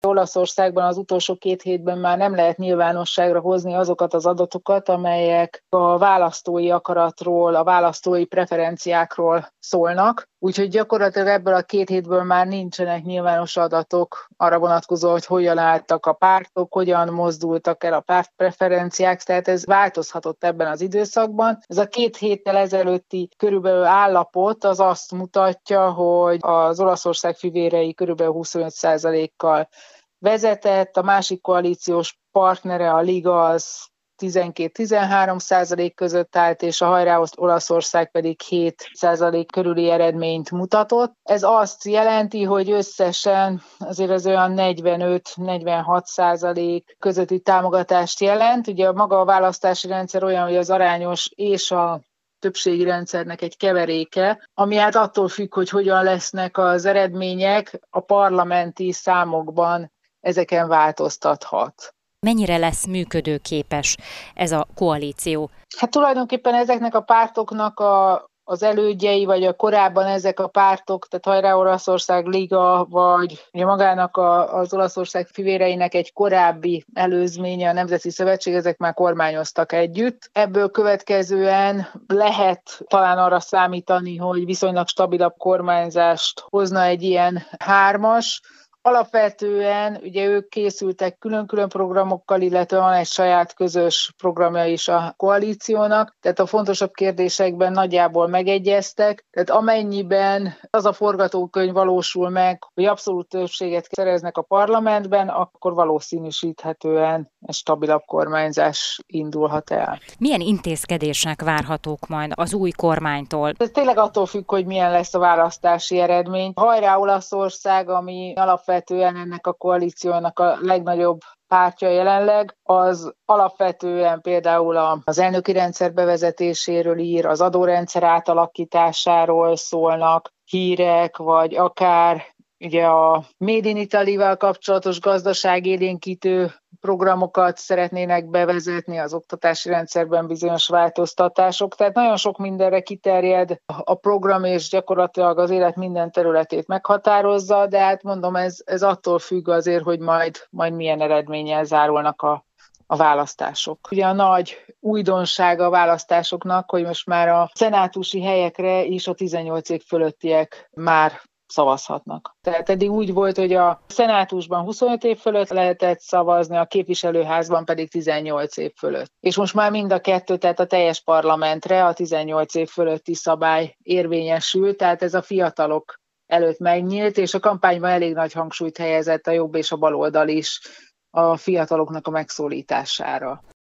Olaszországban az utolsó 2 hétben már nem lehet nyilvánosságra hozni azokat az adatokat, amelyek a választói akaratról, a választói preferenciákról szólnak. Úgyhogy gyakorlatilag ebből a 2 hétből már nincsenek nyilvános adatok arra vonatkozó, hogy hogyan álltak a pártok, hogyan mozdultak el a pártpreferenciák, tehát ez változhatott ebben az időszakban. Ez a 2 héttel ezelőtti körülbelül állapot az azt mutatja, hogy az Olaszország fivérei körülbelül 25%-kal vezetett, a másik koalíciós partnere, a Liga, az 12-13% között állt, és a Hajrá Olaszország pedig 7% körüli eredményt mutatott. Ez azt jelenti, hogy összesen azért az olyan 45-46% közötti támogatást jelent. Ugye maga a választási rendszer olyan, hogy az arányos és a többségi rendszernek egy keveréke, ami hát attól függ, hogy hogyan lesznek az eredmények, a parlamenti számokban ezeken változtathat. Mennyire lesz működőképes ez a koalíció? Hát tulajdonképpen ezeknek a pártoknak az elődjei, vagy a korábban ezek a pártok, tehát Hajrá Olaszország, Liga, vagy magának az Olaszország fivéreinek egy korábbi előzménye, a Nemzeti Szövetség, ezek már kormányoztak együtt. Ebből következően lehet talán arra számítani, hogy viszonylag stabilabb kormányzást hozna egy ilyen hármas. Alapvetően ugye ők készültek külön-külön programokkal, illetve van egy saját közös programja is a koalíciónak, tehát a fontosabb kérdésekben nagyjából megegyeztek, tehát amennyiben az a forgatókönyv valósul meg, hogy abszolút többséget szereznek a parlamentben, akkor valószínűsíthetően egy stabilabb kormányzás indulhat el. Milyen intézkedések várhatók majd az új kormánytól? Ez tényleg attól függ, hogy milyen lesz a választási eredmény. Hajrá Olaszország, ami alapvetően ennek a koalíciónak a legnagyobb pártja jelenleg, az alapvetően például az elnöki rendszer bevezetéséről ír, az adórendszer átalakításáról szólnak hírek, vagy akár ugye a Made in Italy-val kapcsolatos gazdaságélénkítő programokat szeretnének bevezetni, az oktatási rendszerben bizonyos változtatások. Tehát nagyon sok mindenre kiterjed a program, és gyakorlatilag az élet minden területét meghatározza, de hát mondom, ez attól függ azért, hogy majd milyen eredménnyel zárulnak a választások. Ugye a nagy újdonsága a választásoknak, hogy most már a szenátusi helyekre is a 18 év fölöttiek már szavazhatnak. Tehát eddig úgy volt, hogy a szenátusban 25 év fölött lehetett szavazni, a képviselőházban pedig 18 év fölött. És most már mind a kettő, tehát a teljes parlamentre a 18 év fölötti szabály érvényesül, tehát ez a fiatalok előtt megnyílt, és a kampányban elég nagy hangsúlyt helyezett a jobb és a bal oldal is a fiataloknak a megszólítására.